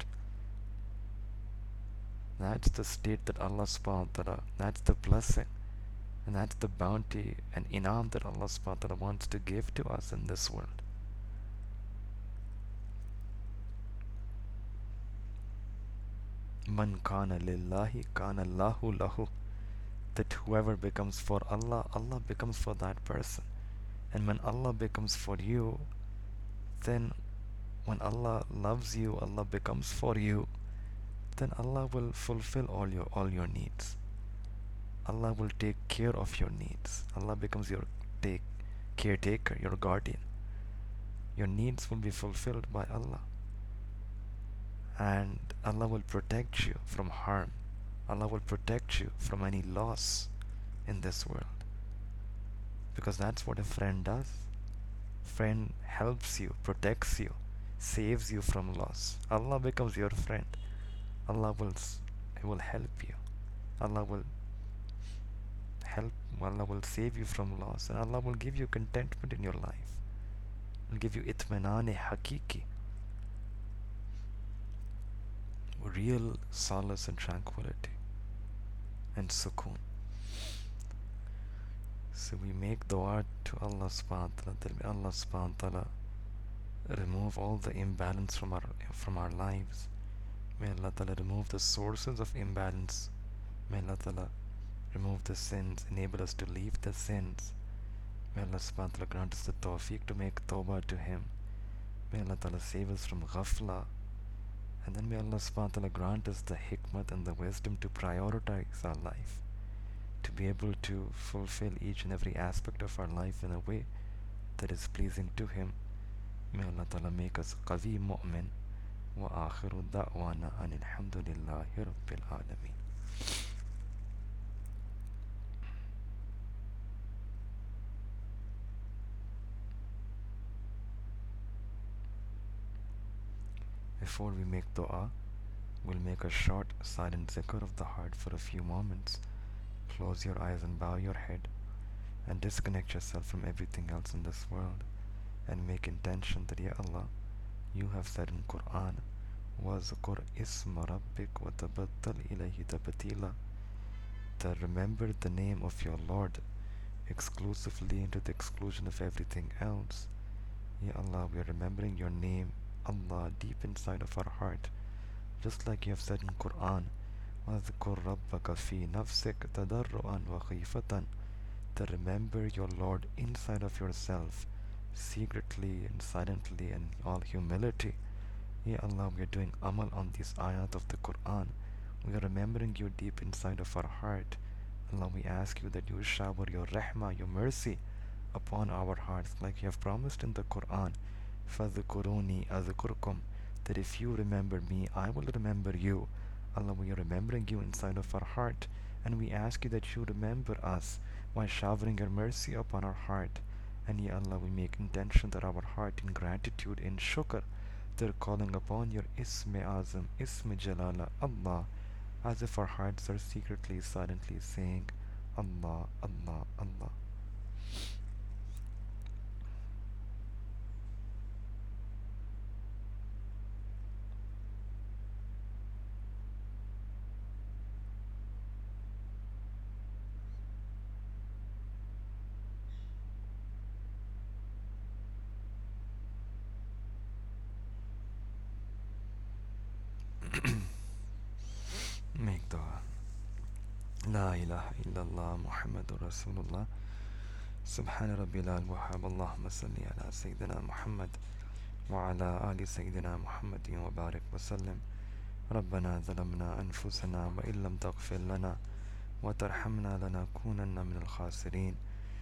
That's the state that Allah subhanahu wa ta'ala, that's the blessing, and that's the bounty and inam that Allah subhanahu wa ta'ala wants to give to us in this world. Man kana lillahi kana Allahu lahu. That whoever becomes for Allah, Allah becomes for that person. And when Allah becomes for you, then when Allah loves you, Allah becomes for you, then Allah will fulfill all your needs. Allah will take care of your needs. Allah becomes your caretaker, your guardian. Your needs will be fulfilled by Allah. And Allah will protect you from harm. Allah will protect you from any loss in this world. Because that's what a friend does. Friend helps you, protects you, saves you from loss. Allah becomes your friend. Allah will help you. Allah will save you from loss, and Allah will give you contentment in your life. Will give you itminane hakiki, real solace and tranquility and sukoon. So we make dua to Allah subhanahu wa ta'ala that may Allah subhanahu wa ta'ala remove all the imbalance from our lives. May Allah ta'ala remove the sources of imbalance. May Allah ta'ala remove the sins, enable us to leave the sins. May Allah subhanahu wa ta'ala grant us the tawfiq to make tawbah to Him. May Allah ta'ala save us from ghafla. And then may Allah subhanahu wa ta'ala grant us the hikmat and the wisdom to prioritize our life, to be able to fulfill each and every aspect of our life in a way that is pleasing to Him. May Allah ta'ala make us qawi mu'min. Wa akhiru da'wana anil hamdulillahi rabbil alameen. Before we make dua, we'll make a short silent zikr of the heart for a few moments. Close your eyes and bow your head and disconnect yourself from everything else in this world and make intention that, Ya Allah, you have said in Quran, وَذْكُرْ إِسْمَ رَبِّكَ وَتَبَتَّلْ إِلَيْهِ تَبْتِيلًا, that remember the name of your Lord exclusively and to the exclusion of everything else. Ya Allah, we are remembering your name, Allah, deep inside of our heart, just like you have said in Quran, وَذْكُرْ رَبَّكَ فِي نَفْسِكَ تَضَرُّعًا وَخِيفَةً, to remember your Lord inside of yourself, secretly and silently and all humility. Ya Allah, we are doing amal on these ayat of the Quran. We are remembering you deep inside of our heart. Allah, we ask you that you shower your rahmah, your mercy upon our hearts, like you have promised in the Quran. فَذْكُرُونِي أَذْكُرْكُمْ, that if you remember me, I will remember you. Allah, we are remembering you inside of our heart, and we ask you that you remember us by showering your mercy upon our heart. And Ya Allah, we make intention that our heart in gratitude, in shukr, they're calling upon your Ism Azam, Ism Jalala, Allah, as if our hearts are secretly, silently saying, Allah, Allah, Allah. Make dua. La ilaha illallah Muhammadur Rasulullah. Subhana Rabbil al-Wahhab. Allahumma salli ala Sayyidina Muhammad wa ala ali Sayyidina Muhammadin wa barik wa sallim. ربنا ظلمنا أنفسنا وإن لم تغفر لنا وترحمنا لنكونن من الخاسرين.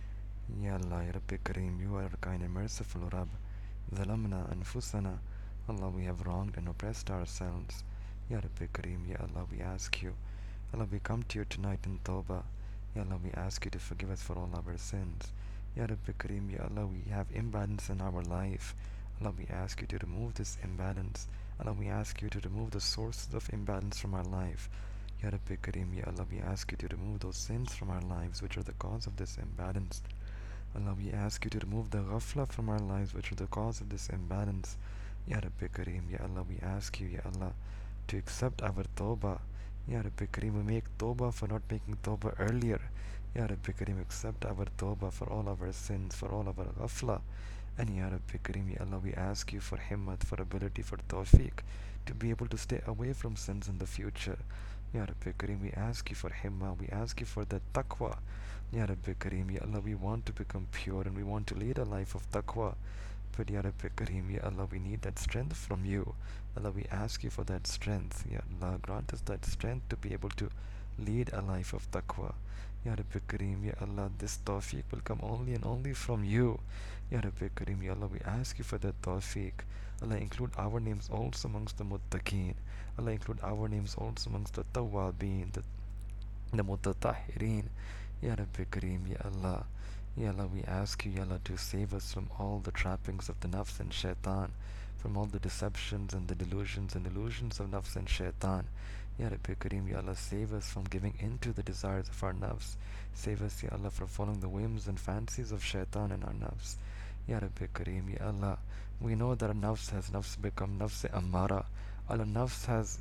Ya Allah, Ya Rabbi Kareem, you are kind and merciful, O Rabb. ظلمنا أنفسنا. Allah, we have wronged and oppressed ourselves. Ya Rabbi Kareem, Ya Allah, we ask you. Allah, we come to you tonight in Tawbah. Ya Allah, we ask you to forgive us for all our sins. Ya Rabbi Kareem, Ya Allah, we have imbalance in our life. Allah, we ask you to remove this imbalance. Allah, we ask you to remove the sources of imbalance from our life. Ya Rabbi Kareem, Ya Allah, we ask you to remove those sins from our lives which are the cause of this imbalance. Allah, we ask you to remove the ghafla from our lives which are the cause of this imbalance. Ya Rabbi Kareem, Ya Allah, we ask you, Ya Allah, to accept our tawbah. Ya Rabbi Kareem, we make tawbah for not making tawbah earlier. Ya Rabbi Kareem, accept our tawbah for all our sins, for all our ghafla. And Ya Rabbi Kareem, Ya Allah, we ask you for himmat, for ability, for tawfiq, to be able to stay away from sins in the future. Ya Rabbi Kareem, we ask you for himma, we ask you for the taqwa. Ya Rabbi Kareem, Ya Allah, we want to become pure and we want to lead a life of taqwa. But Ya Rabbi Kareem, Ya Allah, we need that strength from you. Allah, we ask you for that strength. Ya Allah, grant us that strength to be able to lead a life of taqwa. Ya Rabbi Kareem, Ya Allah, this tawfiq will come only and only from you. Ya Rabbi Kareem, Ya Allah, we ask you for that tawfiq. Allah, include our names also amongst the muttaqeen. Allah, include our names also amongst the tawwabeen, the mutatahireen. Ya Rabbi Kareem, Ya Allah. Ya Allah, we ask you, Ya Allah, to save us from all the trappings of the nafs and shaitan, from all the deceptions and the delusions and illusions of nafs and shaitan. Ya Rabbi Kareem, Ya Allah, save us from giving in to the desires of our nafs. Save us, Ya Allah, from following the whims and fancies of shaitan in our nafs. Ya Rabbi Kareem, Ya Allah, we know that our nafs has nafs become nafs ammara. Allah, nafs has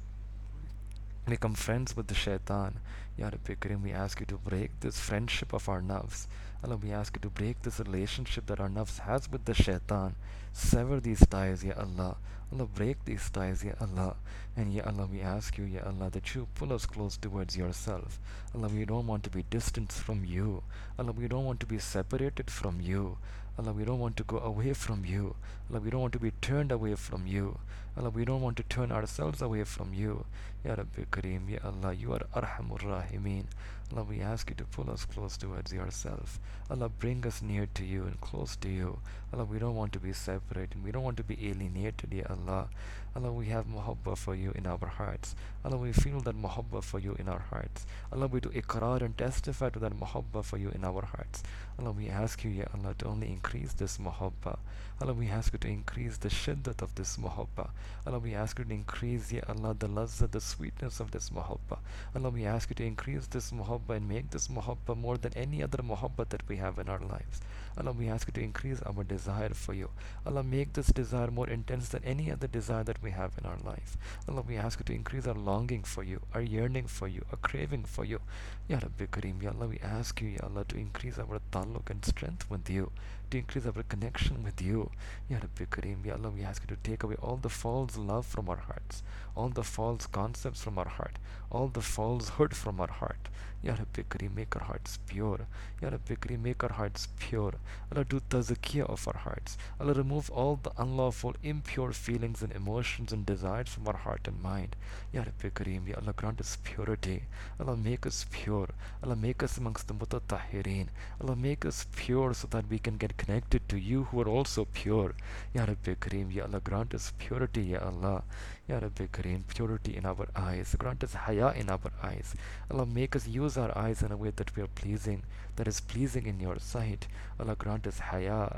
become friends with the shaitan. Ya Rabbi Kareem, we ask you to break this friendship of our nafs. Allah, we ask you to break this relationship that our nafs has with the shaitan. Sever these ties, Ya Allah. Allah, break these ties, Ya Allah. And Ya Allah, we ask you, Ya Allah, that you pull us close towards yourself. Allah, we don't want to be distant from you. Allah, we don't want to be separated from you. Allah, we don't want to go away from you. Allah, we don't want to be turned away from you. Allah, we don't want to turn ourselves away from you. Ya Rabbi Kareem, Ya Allah, you are Arhamur Rahimeen. Allah, we ask you to pull us close towards yourself. Allah, bring us near to you and close to you. Allah, we don't want to be separated. We don't want to be alienated, Ya Allah. Allah, we have muhabbah for you in our hearts. Allah, we feel that muhabbah for you in our hearts. Allah, we do iqrar and testify to that muhabbah for you in our hearts. Allah, we ask you, Ya Allah, to only increase this muhabbah. Allah, we ask you to increase the shiddat of this muhabbah. Allah, we ask you to increase, Ya Allah, the lazzat, the sweetness of this muhabbah. Allah, we ask you to increase this muhabbah and make this muhabbah more than any other muhabbah that we have in our lives. Allah, we ask you to increase our desire for you. Allah, make this desire more intense than any other desire that we have in our life. Allah, we ask you to increase our longing for you, our yearning for you, our craving for you. Ya Rabbi Kareem, Ya Allah, we ask you, Ya Allah, to increase our taluk and strength with you, to increase our connection with you. Ya Rabbi Kareem, Ya Allah, we ask you to take away all the false love from our hearts, all the false concepts from our heart, all the falsehood from our heart. Ya Rabbi Kareem, make our hearts pure. Ya Rabbi Kareem, make our hearts pure. Allah, do tazkiyah of our hearts. Allah, remove all the unlawful, impure feelings and emotions and desires from our heart and mind. Ya Rabbi Kareem, Ya Allah, grant us purity. Allah, make us pure. Allah, make us amongst the mutatahireen. Allah, make us pure so that we can get connected to you who are also pure. Ya Rabbi Kareem, Ya Allah, grant us purity, Ya Allah. Ya Rabbi Kareem, purity in our eyes. Grant us haya in our eyes. Allah, make us use our eyes in a way that we are pleasing, that is pleasing in your sight. Allah, grant us haya.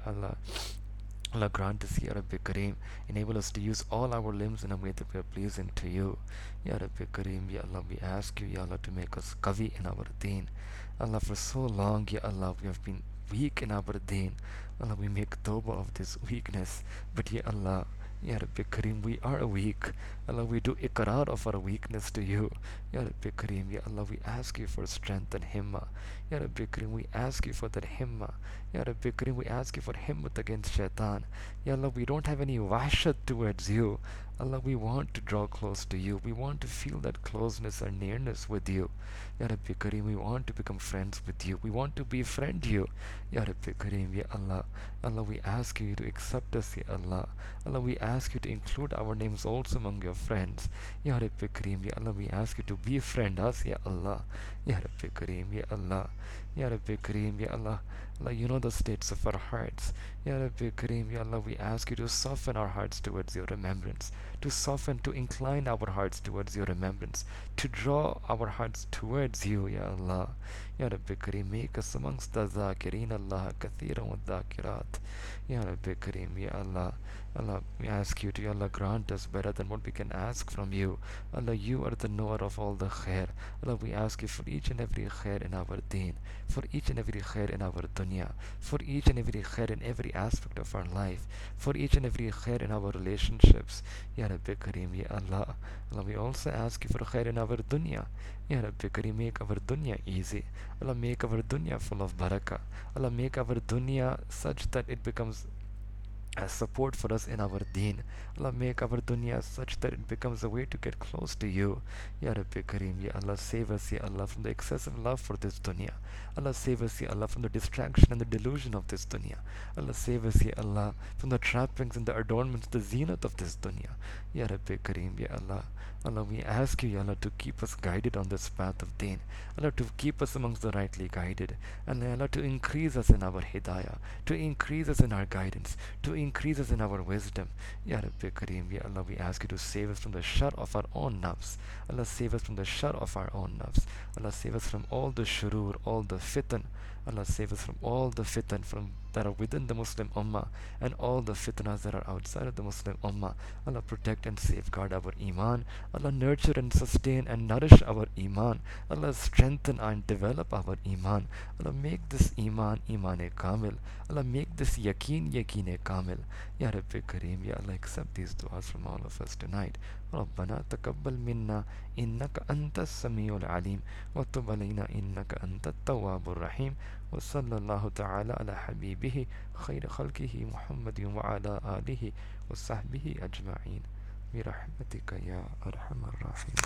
Allah, grant us, Ya Rabbi Kareem, enable us to use all our limbs in a way that we are pleasing to you. Ya Rabbi Kareem, Ya Allah, we ask you, Ya Allah, to make us qawi in our deen. Allah, for so long, Ya Allah, we have been weak in our deen. Allah, we make tawbah of this weakness. But Ya Allah, Ya Rabbi Kareem, we are weak. Allah, we do iqrar of our weakness to you. Ya Rabbi Kareem, Ya Allah, we ask you for strength and himma. Ya Rabbi Kareem, we ask you for that himma. Ya Rabbi Kareem, we ask you for himmat against shaitan. Ya Allah, we don't have any wahshat towards you. Allah, we want to draw close to you. We want to feel that closeness and nearness with you. Ya Rabbi Kareem, we want to become friends with you. We want to befriend you. Ya Rabbi Kareem, Ya Allah. Allah, we ask you to accept us, Ya Allah. Allah, we ask you to include our names also among your friends. Ya Rabbi Kareem, Ya Allah, we ask you to befriend us, Ya Allah. Ya Rabbi Kareem, Ya Allah. Ya Rabbi Kareem, Ya Allah. Allah, you know the states of our hearts. Ya Rabbi Kareem, Ya Allah, we ask you to soften our hearts towards your remembrance, to soften, to incline our hearts towards your remembrance, to draw our hearts towards you, Ya Allah. Ya Rabbi Kareem, make us amongst the Zakireen Allah Kathiran wa Dhakirat. Ya Rabbi Kareem, Ya Allah. Allah, we ask you to, Ya Allah, grant us better than what we can ask from you. Allah, you are the knower of all the khair. Allah, we ask you for each and every khair in our deen, for each and every khair in our dunya, for each and every khair in every aspect of our life, for each and every khair in our relationships. Ya Rabbi Kareem, Ya Allah. Allah, we also ask you for khair in our dunya. Ya Rabbi Kareem, make our dunya easy. Allah, make our dunya full of barakah. Allah, make our dunya such that it becomes as support for us in our deen. Allah, make our dunya such that it becomes a way to get close to you. Ya Rabbi Kareem, Ya Allah, save us, Ya Allah, from the excessive love for this dunya. Allah, save us, Ya Allah, from the distraction and the delusion of this dunya. Allah, save us, Ya Allah, from the trappings and the adornments, the zenith of this dunya. Ya Rabbi Kareem, Ya Allah. Allah, we ask you, Ya Allah, to keep us guided on this path of deen. Allah, to keep us amongst the rightly guided. And Allah, to increase us in our hidayah, to increase us in our guidance, to increase us in our wisdom. Ya Rabbi Kareem, Ya Allah, we ask you to save us from the shar of our own nafs. Allah, save us from the shar of our own nafs. Allah, save us from all the shurur, all the fitan. Allah, save us from all the fitan from that are within the Muslim Ummah and all the fitnas that are outside of the Muslim Ummah. Allah, protect and safeguard our Iman. Allah, nurture and sustain and nourish our Iman. Allah, strengthen and develop our Iman. Allah, make this Iman Iman-e Kamil. Allah, make this Yaqeen Yaqeen-e Kamil. Ya Rabbi Kareem, Ya Allah, accept these du'as from all of us tonight. ربنا تقبل منا إنك أنت السميع العليم وتب علينا إنك أنت التواب الرحيم وصلى الله تعالى على حبيبه خير خلقه محمد وعلى آله وصحبه أجمعين برحمتك يا أرحم الراحمين.